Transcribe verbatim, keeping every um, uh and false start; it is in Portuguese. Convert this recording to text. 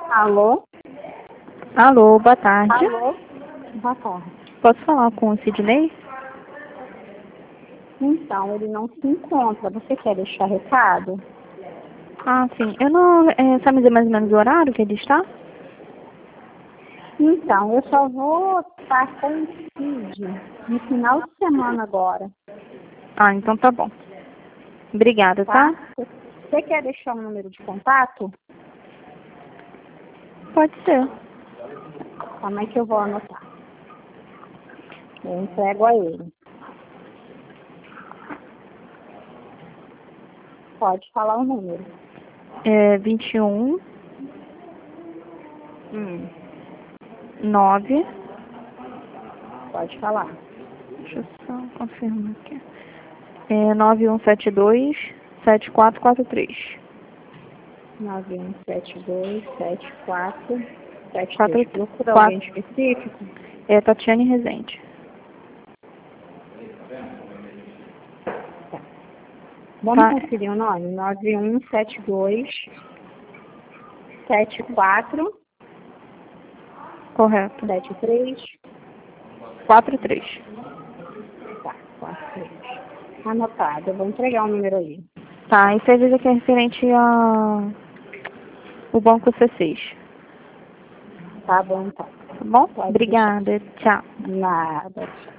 Alô? Alô, boa tarde. Alô? Boa tarde. Posso falar com o Sidney? Então, ele não se encontra. Você quer deixar recado? Ah, sim. Eu não... É, sabe dizer mais ou menos o horário que ele está? Então, eu só vou estar com o Cid no final de semana agora. Ah, então tá bom. Obrigada, tá? Tá? Você quer deixar um número de contato? Pode ser. Como é que eu vou anotar? Eu entrego a ele. Pode falar o número. É vinte e um, Hum, nove. pode falar. Deixa eu só confirmar aqui. É nove um sete dois, sete quatro quatro três. nove um sete dois sete quatro sete Quatro, três. Procura alguém quatro, específico? é Tatiane Rezende. Vamos Tá, conferir o nome? nove um sete dois sete quatro correto. sete três. Quatro três. Tá, quatro três. Anotado. Eu vou entregar o número aí. Tá, e você diz que é referente a o banco C seis. Tá bom, então. Tá bom? Pode deixar. Obrigada. Tchau. Nada.